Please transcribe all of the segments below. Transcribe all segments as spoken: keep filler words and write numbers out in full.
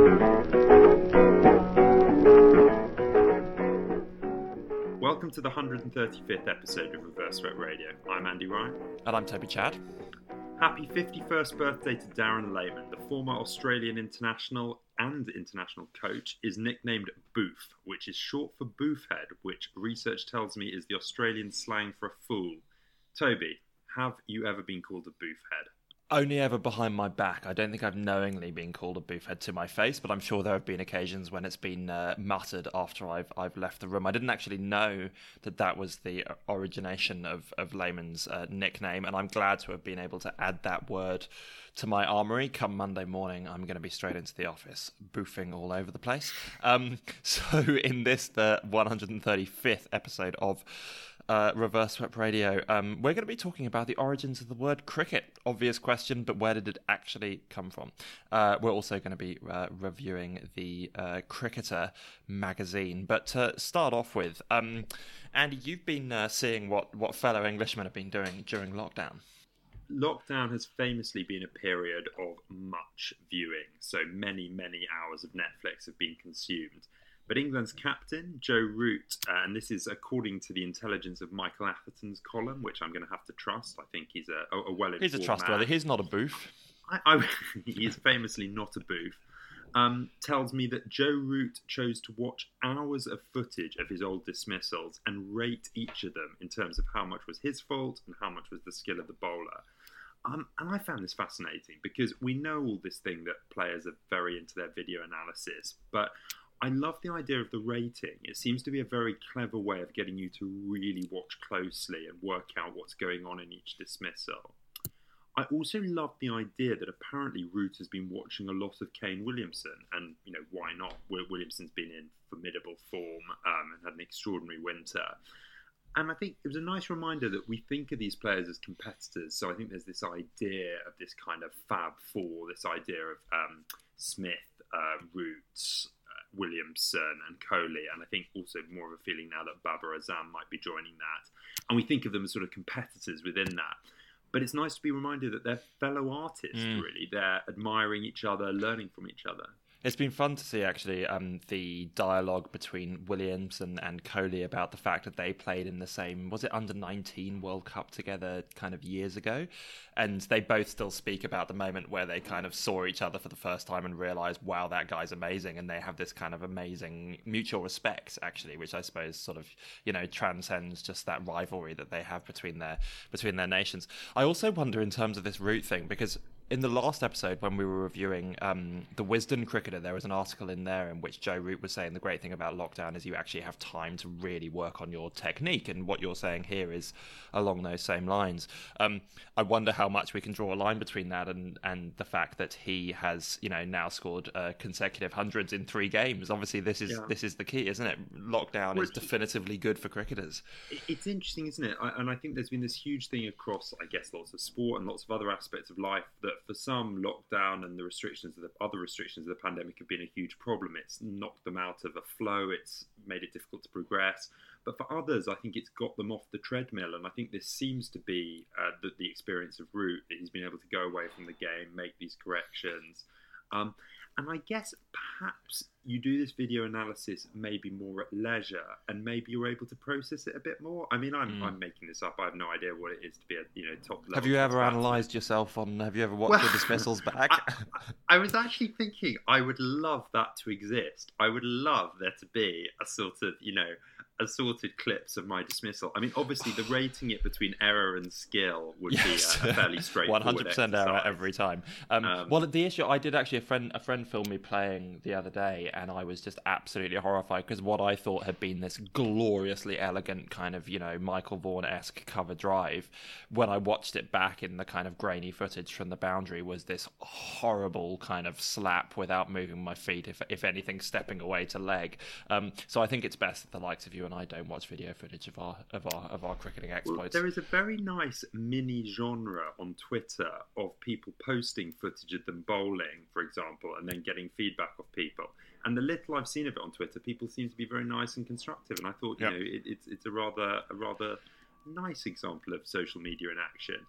Welcome to the one hundred thirty-fifth episode of Reverse Swept Radio. I'm Andy Ryan. And I'm Toby Chad. Happy fifty-first birthday to Darren Lehmann. The former Australian international and international coach is nicknamed Boof, which is short for Boofhead, which research tells me is the Australian slang for a fool. Toby, have you ever been called a Boofhead? Only ever behind my back. I don't think I've knowingly been called a boofhead to my face, but I'm sure there have been occasions when it's been uh, muttered after I've I've left the room. I didn't actually know that that was the origination of, of Lehmann's uh, nickname, and I'm glad to have been able to add that word to my armoury. Come Monday morning, I'm going to be straight into the office, boofing all over the place. Um, so in this, the one hundred thirty-fifth episode of Uh, Reverse Swept Radio, um, we're going to be talking about the origins of the word cricket. Obvious question, but where did it actually come from? Uh, we're also going to be uh, reviewing the uh, Cricketer magazine. But to start off with, um, Andy, you've been uh, seeing what, what fellow Englishmen have been doing during lockdown. Lockdown has famously been a period of much viewing, so many, many hours of Netflix have been consumed. But England's captain, Joe Root, uh, and this is according to the intelligence of Michael Atherton's column, which I'm going to have to trust. I think he's a, a, a well-informed He's a trustworthy. man. He's not a boof. I, I, he is famously not a boof. Um, tells me that Joe Root chose to watch hours of footage of his old dismissals and rate each of them in terms of how much was his fault and how much was the skill of the bowler. Um, and I found this fascinating because we know all this thing that players are very into their video analysis, but I love the idea of the rating. It seems to be a very clever way of getting you to really watch closely and work out what's going on in each dismissal. I also love the idea that apparently Root has been watching a lot of Kane Williamson, and you know, why not? Williamson's been in formidable form um, and had an extraordinary winter. And I think it was a nice reminder that we think of these players as competitors. So I think there's this idea of this kind of Fab Four, this idea of um, Smith, uh, Root, Williamson and Kohli, and I think also more of a feeling now that Babar Azam might be joining that, and we think of them as sort of competitors within that. But it's nice to be reminded that they're fellow artists, mm. really. They're admiring each other, learning from each other. It's been fun to see, actually, um, the dialogue between Williamson and Kohli about the fact that they played in the same, was it under nineteen World Cup together kind of years ago? And they both still speak about the moment where they kind of saw each other for the first time and realised, wow, that guy's amazing. And they have this kind of amazing mutual respect, actually, which I suppose sort of, you know, transcends just that rivalry that they have between their between their nations. I also wonder in terms of this Root thing, because in the last episode, when we were reviewing um, the Wisden Cricketer, there was an article in there in which Joe Root was saying the great thing about lockdown is you actually have time to really work on your technique. And what you're saying here is along those same lines. Um, I wonder how much we can draw a line between that and, and the fact that he has, you know, now scored uh, consecutive hundreds in three games. Obviously, this is yeah. this is the key, isn't it? Lockdown well, is definitively good for cricketers. It's interesting, isn't it? I, and I think there's been this huge thing across, I guess, lots of sport and lots of other aspects of life that for some, lockdown and the restrictions of the other restrictions of the pandemic have been a huge problem. It's knocked them out of a flow. It's made it difficult to progress. But for others, I think it's got them off the treadmill. And I think this seems to be uh, the, the experience of Root, that he's been able to go away from the game, make these corrections. Um, and I guess perhaps you do this video analysis maybe more at leisure, and maybe you're able to process it a bit more. I mean, I'm mm. I'm making this up. I have no idea what it is to be a you know top level. Have you ever analysed yourself on? Have you ever watched well, your dismissals back? I, I was actually thinking I would love that to exist. I would love there to be a sort of you know. assorted clips of my dismissal. I mean, obviously, the rating it between error and skill would yes. be a, a fairly straightforward one hundred percent exercise. Error every time. Um, um, well, the issue, I did actually, a friend a friend filmed me playing the other day, and I was just absolutely horrified because what I thought had been this gloriously elegant kind of, you know, Michael Vaughan-esque cover drive, when I watched it back in the kind of grainy footage from the boundary, was this horrible kind of slap without moving my feet, if if anything, stepping away to leg. Um, so I think it's best that the likes of you and I don't watch video footage of our of our of our cricketing exploits. Well, there is a very nice mini genre on Twitter of people posting footage of them bowling, for example, and then getting feedback of people. And the little I've seen of it on Twitter, people seem to be very nice and constructive. And I thought, you yep. know, it, it's it's a rather a rather nice example of social media in action.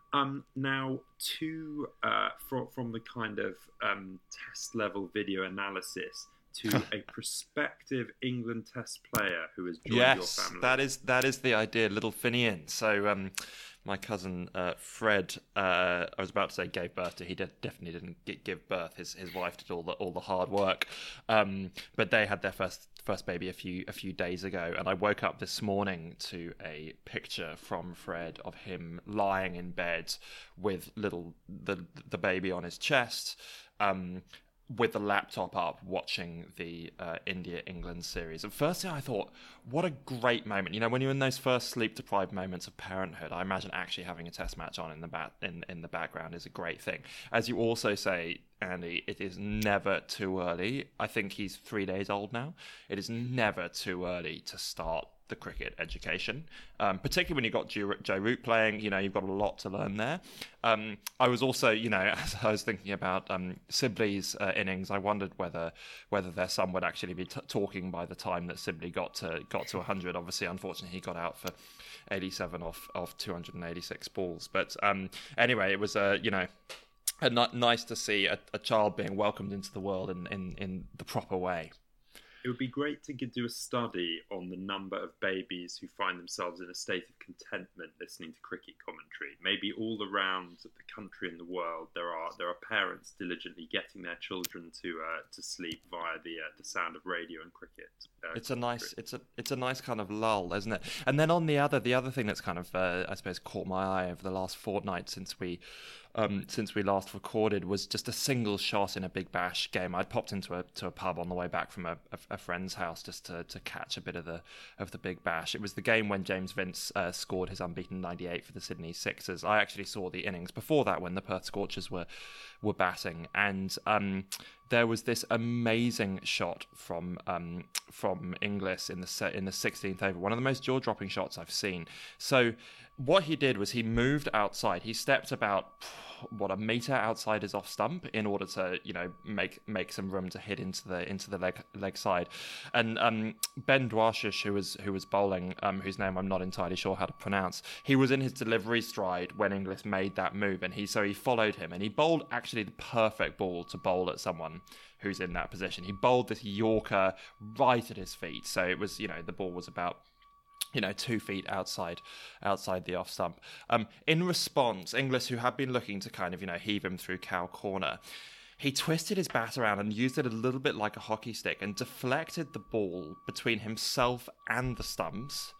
Um, now, to uh, from from the kind of um, test level video analysis to a prospective England Test player who has joined yes, your family. that is that is the idea, little Finian. So, um, my cousin uh, Fred, uh, I was about to say gave birth to. He did, definitely didn't get, give birth. His his wife did all the all the hard work, um, but they had their first first baby a few a few days ago. And I woke up this morning to a picture from Fred of him lying in bed with little the the baby on his chest. Um, with the laptop up watching the uh, India-England series. And firstly I thought, what a great moment. You know, when you're in those first sleep-deprived moments of parenthood, I imagine actually having a test match on in the ba- in, in the background is a great thing. As you also say, Andy, it is never too early. I think he's three days old now. It is never too early to start the cricket education, um, particularly when you've got Joe, Joe Root playing. You know, you've got a lot to learn there. Um, I was also, you know, as I was thinking about um, Sibley's uh, innings, I wondered whether whether their son would actually be t- talking by the time that Sibley got to got to one hundred. Obviously, unfortunately, he got out for eighty-seven off off two hundred eighty-six balls. But um, anyway, it was a uh, you know. A n- nice to see a, a child being welcomed into the world in, in, in the proper way. It would be great to do a study on the number of babies who find themselves in a state of contentment listening to cricket commentary. Maybe all around the country and the world, there are there are parents diligently getting their children to uh, to sleep via the uh, the sound of radio and cricket. Uh, it's a nice it's a it's a nice kind of lull, isn't it? And then on the other the other thing that's kind of uh, I suppose caught my eye over the last fortnight since we. Um, since we last recorded was just a single shot in a Big Bash game. I'd popped into a to a pub on the way back from a, a, a friend's house just to, to catch a bit of the of the Big Bash. It was the game when James Vince uh, scored his unbeaten ninety-eight for the Sydney Sixers. I actually saw the innings before that when the Perth Scorchers were were batting, and um, there was this amazing shot from um, from Inglis in the set in the sixteenth over, one of the most jaw-dropping shots I've seen. So what he did was he moved outside. He stepped about what a meter outside his off stump in order to, you know, make make some room to hit into the into the leg leg side. And um, Ben Dwashish, who was who was bowling, um, whose name I'm not entirely sure how to pronounce, he was in his delivery stride when Inglis made that move, and he so he followed him and he bowled actually the perfect ball to bowl at someone who's in that position. He bowled this Yorker right at his feet, so it was, you know, the ball was about, you know, two feet outside outside the off stump. Um, in response, Inglis, who had been looking to kind of, you know, heave him through cow corner, he twisted his bat around and used it a little bit like a hockey stick and deflected the ball between himself and the stumps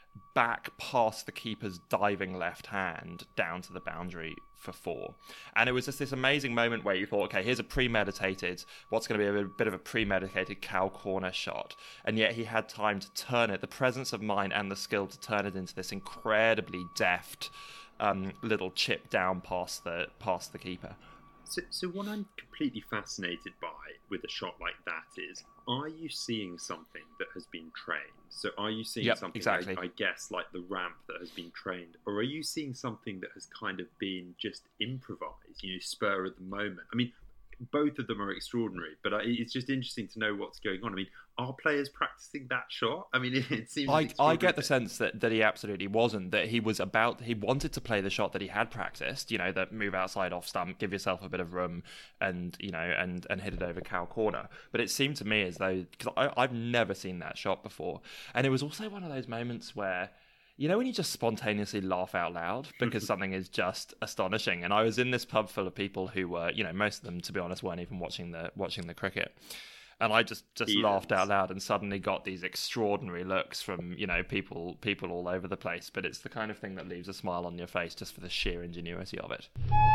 back past the keeper's diving left hand down to the boundary for four. And it was just this amazing moment where you thought, okay, here's a premeditated, what's going to be a bit of a premeditated cow corner shot. And yet he had time to turn it, the presence of mind and the skill to turn it into this incredibly deft um, little chip down past the past the keeper. So, so what I'm completely fascinated by with a shot like that is, are you seeing something that has been trained? So are you seeing yep, something, exactly. I, I guess, like the ramp that has been trained? Or are you seeing something that has kind of been just improvised, you know, spur of the moment? I mean, both of them are extraordinary, but it's just interesting to know what's going on. I mean, are players practicing that shot? I mean, it, it seems... I, I get the sense that, that he absolutely wasn't, that he was about, he wanted to play the shot that he had practiced, you know, that move outside off stump, give yourself a bit of room and, you know, and, and hit it over cow corner. But it seemed to me as though, because I've never seen that shot before. And it was also one of those moments where, you know, when you just spontaneously laugh out loud because something is just astonishing. And I was in this pub full of people who were, you know, most of them, to be honest, weren't even watching the watching the cricket. And I just, just laughed out loud and suddenly got these extraordinary looks from, you know, people people all over the place. But it's the kind of thing that leaves a smile on your face just for the sheer ingenuity of it.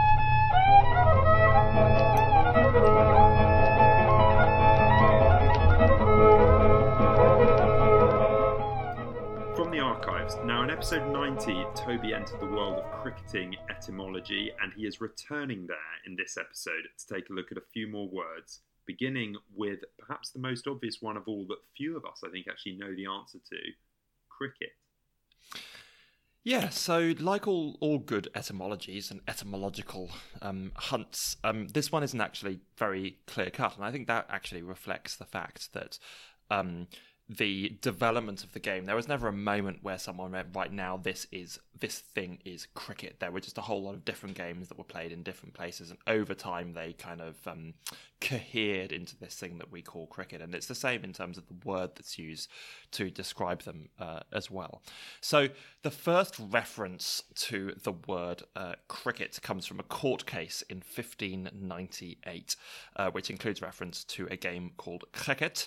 From the archives. Now, in episode ninety, Toby entered the world of cricketing etymology, and he is returning there in this episode to take a look at a few more words, beginning with perhaps the most obvious one of all that few of us, I think, actually know the answer to: cricket. Yeah, so like all, all good etymologies and etymological um, hunts, um, this one isn't actually very clear-cut, and I think that actually reflects the fact that um, the development of the game. There was never a moment where someone went, right now, this is this thing is cricket. There were just a whole lot of different games that were played in different places, and over time they kind of um, cohered into this thing that we call cricket. And it's the same in terms of the word that's used to describe them uh, as well. So the first reference to the word uh, cricket comes from a court case in fifteen ninety-eight, uh, which includes reference to a game called cricket.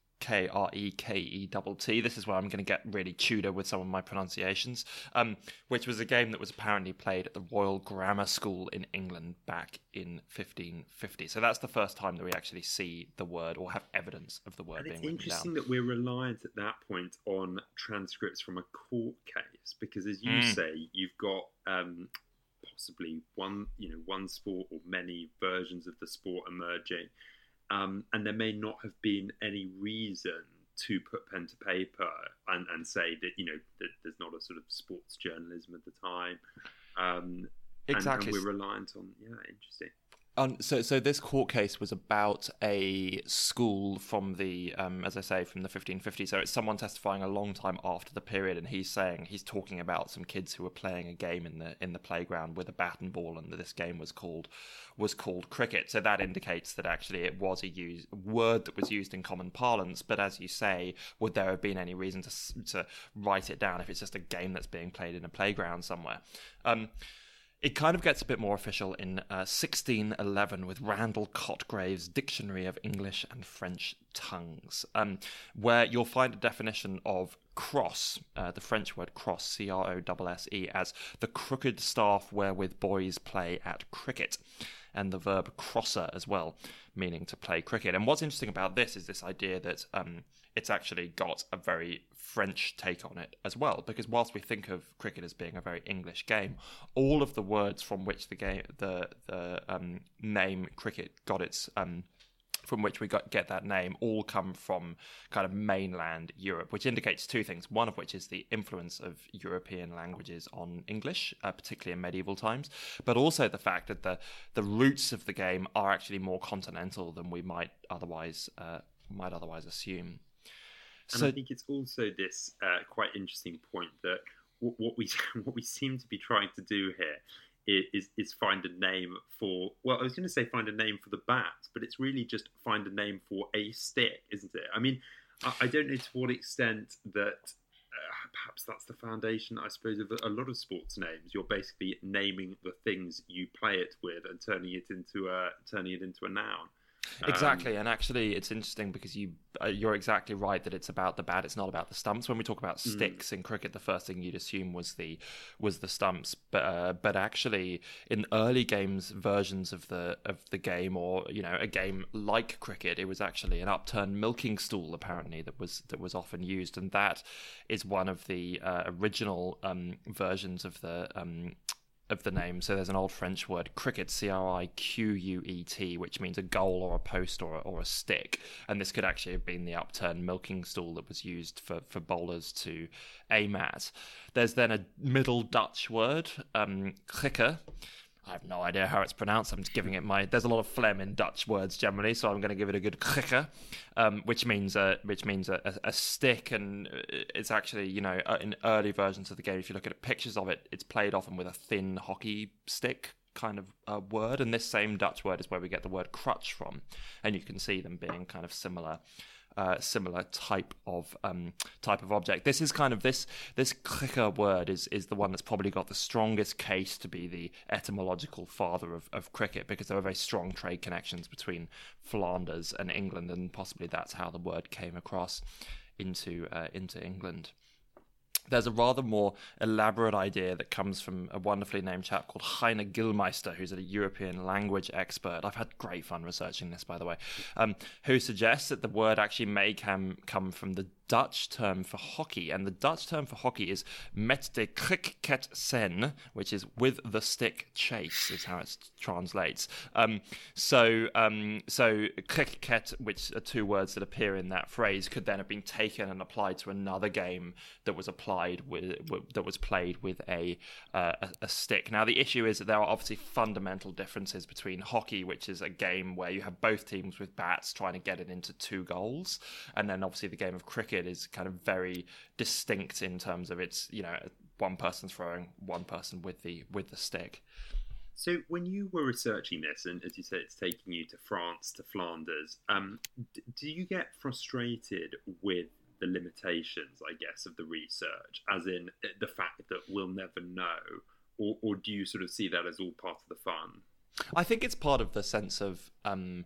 K R E K E T T. This is where I'm going to get really Tudor with some of my pronunciations, um, which was a game that was apparently played at the Royal Grammar School in England back in fifteen fifty. So that's the first time that we actually see the word or have evidence of the word and being it's written interesting down. that we're reliant at that point on transcripts from a court case, because as you Mm. say, you've got um, possibly one, you know, one sport or many versions of the sport emerging. Um, and there may not have been any reason to put pen to paper and, and say that, you know, that there's not a sort of sports journalism at the time. Um, Exactly. And, and we're reliant on, yeah, interesting. Um, so, so this court case was about a school from the, um, as I say, from the fifteen fifties. So it's someone testifying a long time after the period, and he's saying he's talking about some kids who were playing a game in the in the playground with a bat and ball, and this game was called was called cricket. So that indicates that actually it was a use, word that was used in common parlance. But as you say, would there have been any reason to to write it down if it's just a game that's being played in a playground somewhere? Um, It kind of gets a bit more official in uh, sixteen eleven with Randall Cotgrave's Dictionary of English and French Tongues, um, where you'll find a definition of cross, uh, the French word cross, C R O S S E, as the crooked staff wherewith boys play at cricket, and the verb crosser as well, meaning to play cricket. And what's interesting about this is this idea that um, it's actually got a very French take on it as well, because whilst we think of cricket as being a very English game, all of the words from which the game, the the um, name cricket got its, um, from which we got get that name, all come from kind of mainland Europe, which indicates two things. One of which is the influence of European languages on English, uh, particularly in medieval times, but also the fact that the the roots of the game are actually more continental than we might otherwise uh, might otherwise assume. And So, I think it's also this uh, quite interesting point that w- what we what we seem to be trying to do here is is find a name for, well, I was going to say find a name for the bat, but it's really just find a name for a stick, isn't it? I mean, I, I don't know to what extent that uh, perhaps that's the foundation, I suppose, of a, a lot of sports names. You're basically naming the things you play it with and turning it into a turning it into a noun. Exactly, um, and actually it's interesting because you, uh, you're exactly right that it's about the bat, it's not about the stumps. When we talk about sticks mm. in cricket, the first thing you'd assume was the was the stumps, but uh, but actually in early games versions of the of the game, or you know, a game like cricket, it was actually an upturned milking stool apparently that was that was often used, and that is one of the uh, original um, versions of the um, of the name. So there's an old French word, cricket, C R I Q U E T, which means a goal or a post or a, or a stick. And this could actually have been the upturned milking stool that was used for, for bowlers to aim at. There's then a Middle Dutch word, um, krikker. I have no idea how it's pronounced. I'm just giving it my... There's a lot of phlegm in Dutch words generally, so I'm going to give it a good krikker, um, which means a which means a, a, a stick, and it's actually, you know, in early versions of the game, if you look at pictures of it, it's played often with a thin hockey stick kind of uh, word, and this same Dutch word is where we get the word crutch from, and you can see them being kind of similar. Uh, similar type of um, type of object. This is kind of this this krikker word is is the one that's probably got the strongest case to be the etymological father of, of cricket, because there are very strong trade connections between Flanders and England, and possibly that's how the word came across into uh, into England. There's a rather more elaborate idea that comes from a wonderfully named chap called Heine Gillmeister, who's a European language expert. I've had great fun researching this, by the way, um, who suggests that the word actually may come, come from the Dutch term for hockey, and the Dutch term for hockey is met de cricket sen, which is with the stick chase, is how it translates. Um, so, um, so cricket, which are two words that appear in that phrase, could then have been taken and applied to another game that was applied with, with that was played with a, uh, a a stick. Now, the issue is that there are obviously fundamental differences between hockey, which is a game where you have both teams with bats trying to get it into two goals, and then obviously the game of cricket, cricket is kind of very distinct in terms of its, you know, one person throwing, one person with the with the stick. So when you were researching this, and as you said, it's taking you to France, to Flanders, um, d- do you get frustrated with the limitations, I guess, of the research, as in the fact that we'll never know, or, or do you sort of see that as all part of the fun? I think it's part of the sense of... Um,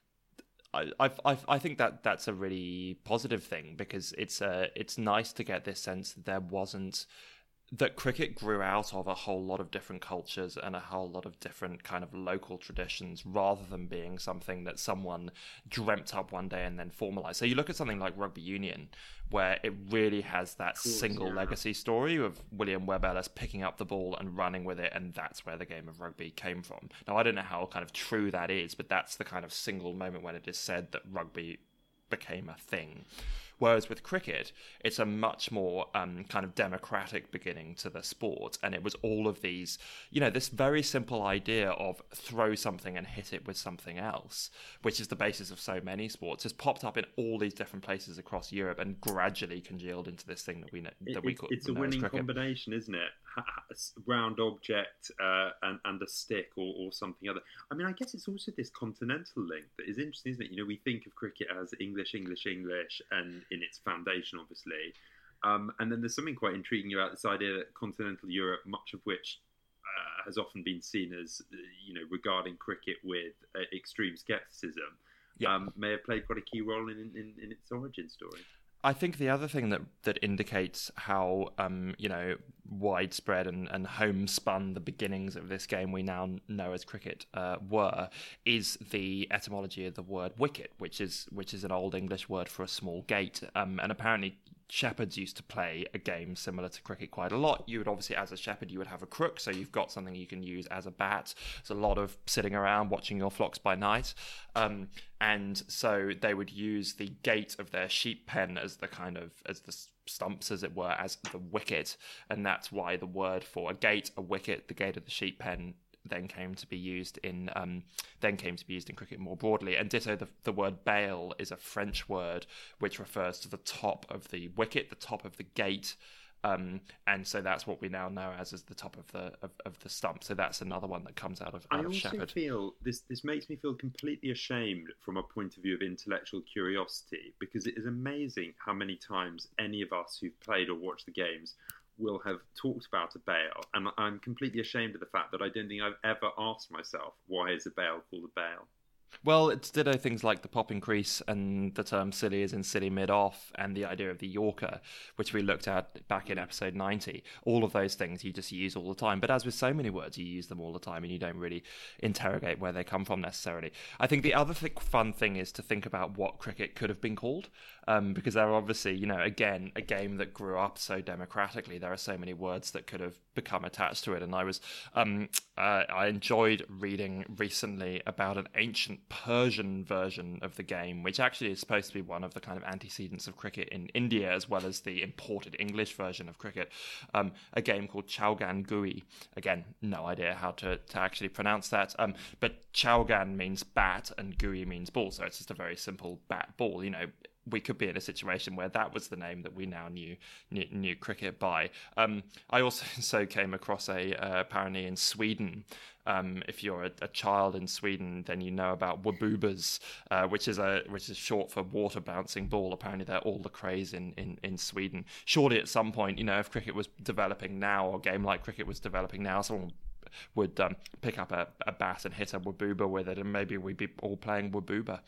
I, I, I think that that's a really positive thing, because it's uh, it's nice to get this sense that there wasn't... that cricket grew out of a whole lot of different cultures and a whole lot of different kind of local traditions, rather than being something that someone dreamt up one day and then formalized. So you look at something like rugby union, where it really has that Course, single yeah. legacy story of William Webb Ellis picking up the ball and running with it, and that's where the game of rugby came from. Now, I don't know how kind of true that is, but that's the kind of single moment when it is said that rugby became a thing. Whereas with cricket, it's a much more um, kind of democratic beginning to the sport. And it was all of these, you know, this very simple idea of throw something and hit it with something else, which is the basis of so many sports, has popped up in all these different places across Europe and gradually congealed into this thing that we know, that It, we it, call it's a know as winning cricket. combination, isn't it? Ha- ha- s- round object uh, and, and a stick, or, or something other. I mean, I guess it's also this continental link that is interesting, isn't it? You know, we think of cricket as English, English, English, and in its foundation, obviously. Um, and then there's something quite intriguing about this idea that continental Europe, much of which uh, has often been seen as, uh, you know, regarding cricket with uh, extreme scepticism, Yeah. um, may have played quite a key role in, in, in its origin story. I think the other thing that, that indicates how um, you know widespread and, and homespun the beginnings of this game we now know as cricket uh, were is the etymology of the word wicket, which is which is an Old English word for a small gate, um, and apparently shepherds used to play a game similar to cricket quite a lot. You would obviously, as a shepherd, you would have a crook, so you've got something you can use as a bat. There's a lot of sitting around watching your flocks by night. Um, and so they would use the gate of their sheep pen as the kind of, as the stumps, as it were, as the wicket. And that's why the word for a gate, a wicket, the gate of the sheep pen, then came to be used in um, then came to be used in cricket more broadly. And ditto, the, the word bail is a French word which refers to the top of the wicket, the top of the gate, um, and so that's what we now know as as the top of the of, of the stump. So that's another one that comes out of, out I of also shepherd. feel this this makes me feel completely ashamed from a point of view of intellectual curiosity, because it is amazing how many times any of us who've played or watched the games will have talked about a bail, and I'm completely ashamed of the fact that I don't think I've ever asked myself, why is a bail called a bail? Well, it's ditto things like the popping crease and the term silly is in silly mid-off, and the idea of the Yorker, which we looked at back in episode ninety. All of those things you just use all the time. But as with so many words, you use them all the time and you don't really interrogate where they come from necessarily. I think the other th- fun thing is to think about what cricket could have been called, um, because there are obviously, you know, again, a game that grew up so democratically. There are so many words that could have become attached to it. And I was, um, uh, I enjoyed reading recently about an ancient Persian version of the game, which actually is supposed to be one of the kind of antecedents of cricket in India, as well as the imported English version of cricket, um, a game called Chaugan Gui. Again, no idea how to, to actually pronounce that, um, but Chaugan means bat and Gui means ball, so it's just a very simple bat ball. You know, we could be in a situation where that was the name that we now knew knew, knew cricket by. Um, I also so came across a uh, apparently in Sweden. Um, if you're a, a child in Sweden, then you know about waboobas, uh, which is a which is short for water bouncing ball. Apparently, they're all the craze in, in, in Sweden. Surely, at some point, you know, if cricket was developing now, or a game like cricket was developing now, someone would um, pick up a, a bat and hit a wabooba with it, and maybe we'd be all playing wabooba.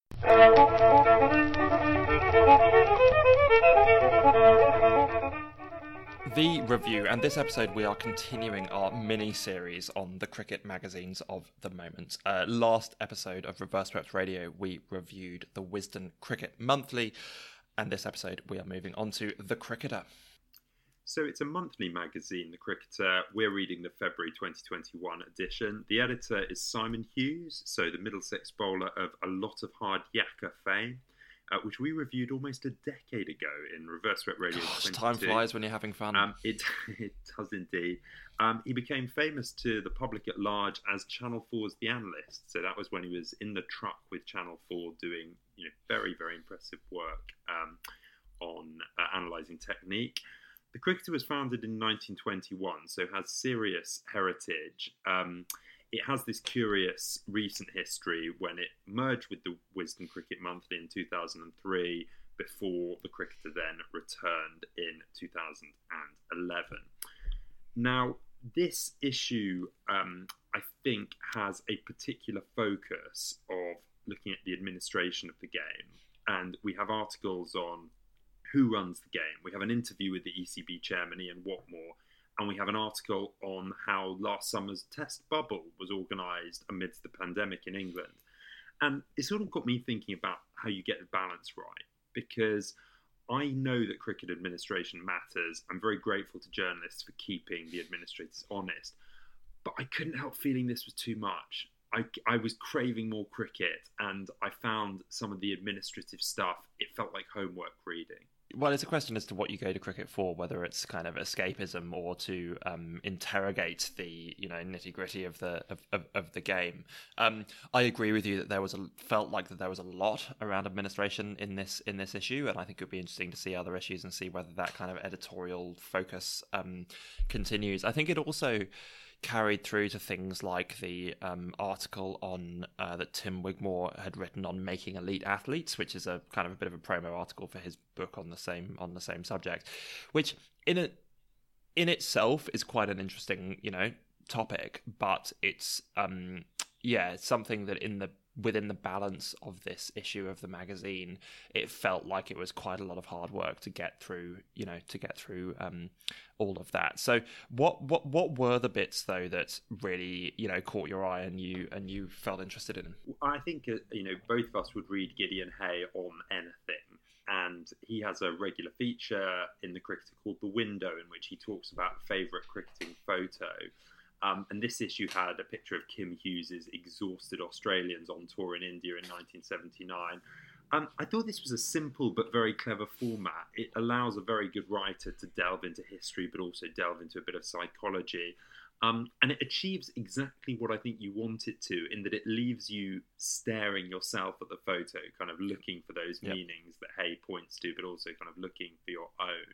The review, and this episode we are continuing our mini-series on the cricket magazines of the moment. Uh, last episode of Reverse Swept Radio, we reviewed the Wisden Cricket Monthly, and this episode we are moving on to The Cricketer. So it's a monthly magazine, The Cricketer. We're reading the February twenty twenty-one edition. The editor is Simon Hughes, so the Middlesex bowler of a lot of hard yakka fame, uh, which we reviewed almost a decade ago in Reverse Swept Radio. Gosh, time flies when you're having fun. Um, it, it does indeed. Um, he became famous to the public at large as Channel four's The Analyst. So that was when he was in the truck with Channel four doing, you know, very, very impressive work. Um, on uh, analysing technique. The Cricketer was founded in nineteen twenty-one, so has serious heritage. Um, it has this curious recent history when it merged with the Wisden Cricket Monthly in two thousand three, before the Cricketer then returned in two thousand eleven. Now, this issue, um, I think, has a particular focus of looking at the administration of the game. And we have articles on who runs the game. We have an interview with the E C B chairman, Ian Watmore, and we have an article on how last summer's test bubble was organised amidst the pandemic in England. And it sort of got me thinking about how you get the balance right, because I know that cricket administration matters. I'm very grateful to journalists for keeping the administrators honest, but I couldn't help feeling this was too much. I, I was craving more cricket, and I found some of the administrative stuff, it felt like homework reading. Well, it's a question as to what you go to cricket for, whether it's kind of escapism or to um, interrogate the, you know, nitty gritty of the of, of, of the game. Um, I agree with you that there was a felt like that there was a lot around administration in this in this issue, and I think it would be interesting to see other issues and see whether that kind of editorial focus um, continues. I think it also carried through to things like the um, article on uh, that Tim Wigmore had written on making elite athletes, which is a kind of a bit of a promo article for his book on the same on the same subject, which in a, in itself is quite an interesting, you know, topic, but it's um, yeah, it's something that in the within the balance of this issue of the magazine, it felt like it was quite a lot of hard work to get through, you know, to get through um, all of that. So what, what, what were the bits though that really, you know, caught your eye and you, and you felt interested in? I think, uh, you know, both of us would read Gideon Hay on anything. And he has a regular feature in the Cricketer called The Window, in which he talks about favourite cricketing photo. Um, and this issue had a picture of Kim Hughes' exhausted Australians on tour in India in nineteen seventy-nine. Um, I thought this was a simple but very clever format. It allows a very good writer to delve into history, but also delve into a bit of psychology. Um, and it achieves exactly what I think you want it to, in that it leaves you staring yourself at the photo, kind of looking for those yep. meanings that Hay points to, but also kind of looking for your own.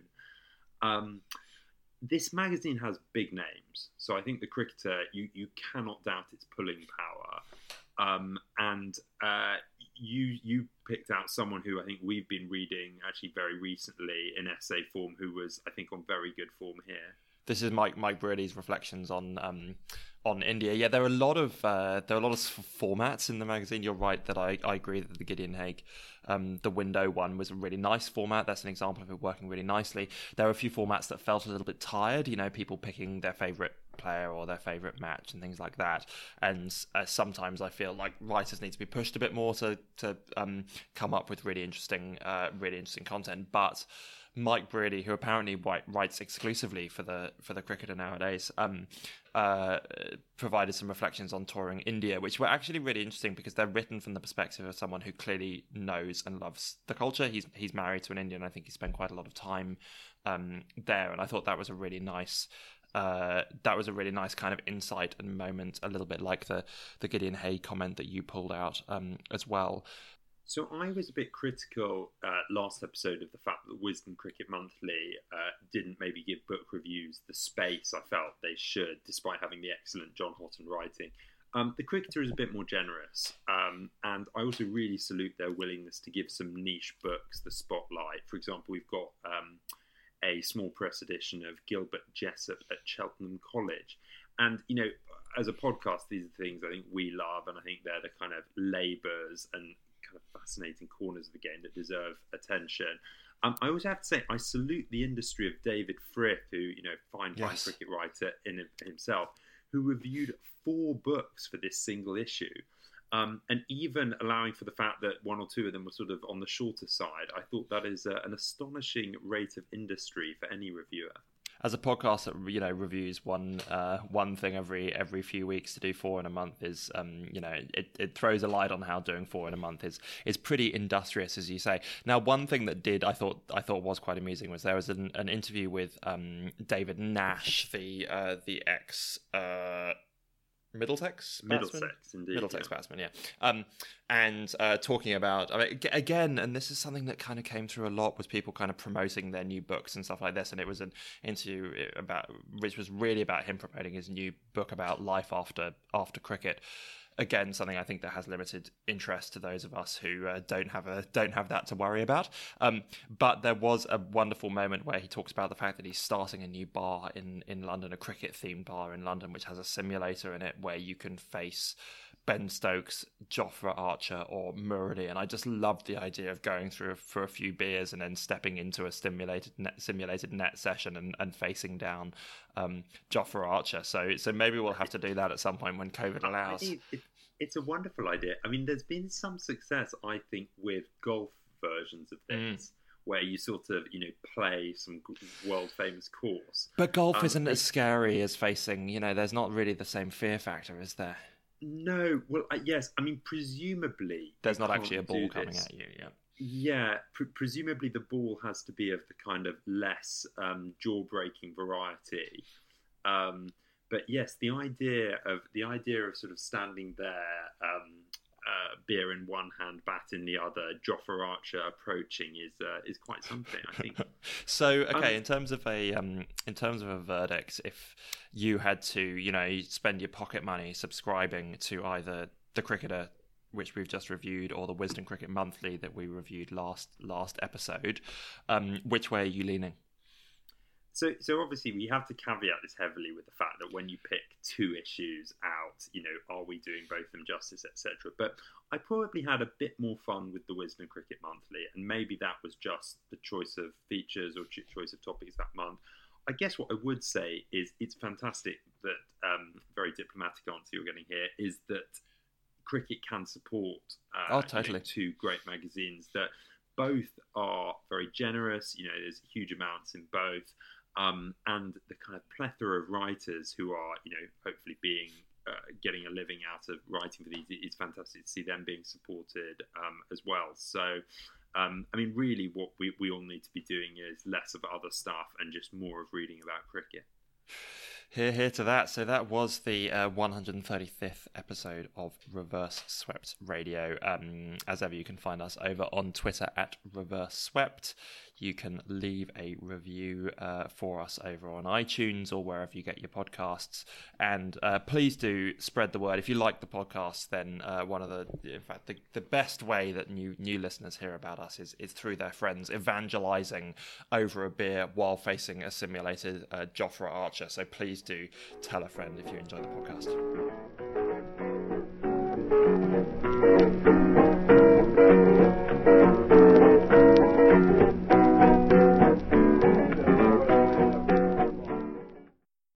Um, This magazine has big names, so I think the Cricketer, you, you cannot doubt its pulling power. Um, and uh, you you picked out someone who I think we've been reading actually very recently in essay form, who was, I think, on very good form here. This is Mike Mike Brearley's reflections on um, on India. Yeah, there are a lot of uh, there are a lot of formats in the magazine. You're right that I, I agree that the Gideon Haigh, um, the Window one was a really nice format. That's an example of it working really nicely. There are a few formats that felt a little bit tired. You know, people picking their favourite player or their favourite match and things like that. And uh, sometimes I feel like writers need to be pushed a bit more to to um, come up with really interesting uh, really interesting content. But Mike Brearley, who apparently writes exclusively for the for the Cricketer nowadays, um, uh, provided some reflections on touring India, which were actually really interesting because they're written from the perspective of someone who clearly knows and loves the culture. He's he's married to an Indian. I think he spent quite a lot of time um, there, and I thought that was a really nice. Uh, that was a really nice kind of insight and moment, a little bit like the the Gideon Haigh comment that you pulled out um, as well. So I was a bit critical uh, last episode of the fact that Wisden Cricket Monthly uh, didn't maybe give book reviews the space I felt they should, despite having the excellent John Houghton writing. Um, the Cricketer is a bit more generous, um, and I also really salute their willingness to give some niche books the spotlight. For example, we've got um, a small press edition of Gilbert Jessup at Cheltenham College. And, you know, as a podcast, these are things I think we love, and I think they're the kind of labours and kind of fascinating corners of the game that deserve attention. Um, I also have to say, I salute the industry of David Frith, who, you know, fine, fine yes. cricket writer in himself, who reviewed four books for this single issue. Um, and even allowing for the fact that one or two of them were sort of on the shorter side, I thought that is a, an astonishing rate of industry for any reviewer. As a podcast that, you know, reviews one uh, one thing every every few weeks, to do four in a month is, um, you know, it, it throws a light on how doing four in a month is is pretty industrious, as you say. Now, one thing that did I thought I thought was quite amusing was there was an, an interview with um, David Nash, the uh, the ex. Uh, Middlesex batsman? Middlesex, indeed. Middlesex yeah. batsman, yeah. Um, and uh, talking about, I mean, again, and this is something that kind of came through a lot, was people kind of promoting their new books and stuff like this. And it was an interview about, which was really about him promoting his new book about life after after cricket. Again, something I think that has limited interest to those of us who uh, don't have a don't have that to worry about. Um, but there was a wonderful moment where he talks about the fact that he's starting a new bar in, in London, a cricket-themed bar in London, which has a simulator in it where you can face Ben Stokes, Jofra Archer, or Murali. And I just loved the idea of going through for a few beers and then stepping into a stimulated net, simulated net session and, and facing down um, Jofra Archer. So so maybe we'll have to do that at some point when COVID allows. It, it, it's a wonderful idea. I mean, there's been some success, I think, with golf versions of this. Mm. Where you sort of, you know, play some world famous course. But golf um, isn't as scary as facing, you know, there's not really the same fear factor, is there? No, well, uh, yes. I mean, presumably there's not actually a ball coming at you. Yeah, yeah. Pre- presumably, the ball has to be of the kind of less um, jaw-breaking variety. Um, but yes, the idea of the idea of sort of standing there, um, uh, beer in one hand, bat in the other, Jofra Archer approaching is uh, is quite something, I think. So, okay, um, in terms of a um, in terms of a verdict, if you had to, you know, spend your pocket money subscribing to either The Cricketer, which we've just reviewed, or the Wisden Cricket Monthly that we reviewed last last episode, um, which way are you leaning? So, so obviously we have to caveat this heavily with the fact that when you pick two issues out, you know, are we doing both of them justice, et cetera. But I probably had a bit more fun with the Wisden Cricket Monthly, and maybe that was just the choice of features or choice of topics that month. I guess what I would say is it's fantastic that, um, very diplomatic answer you're getting here, is that cricket can support uh, oh, totally. you know, two great magazines that both are very generous. You know, there's huge amounts in both. Um, and the kind of plethora of writers who are, you know, hopefully being uh, getting a living out of writing for these, it's fantastic to see them being supported um, as well. So, um, I mean, really what we, we all need to be doing is less of other stuff and just more of reading about cricket. Hear, hear to that. So that was the uh, one hundred thirty-fifth episode of Reverse Swept Radio. Um, as ever, you can find us over on Twitter at Reverse Swept. You can leave a review uh, for us over on iTunes or wherever you get your podcasts. And uh, please do spread the word. If you like the podcast, then uh, one of the, in fact, the, the best way that new new listeners hear about us is, is through their friends evangelizing over a beer while facing a simulated uh, Jofra Archer. So please do tell a friend if you enjoy the podcast.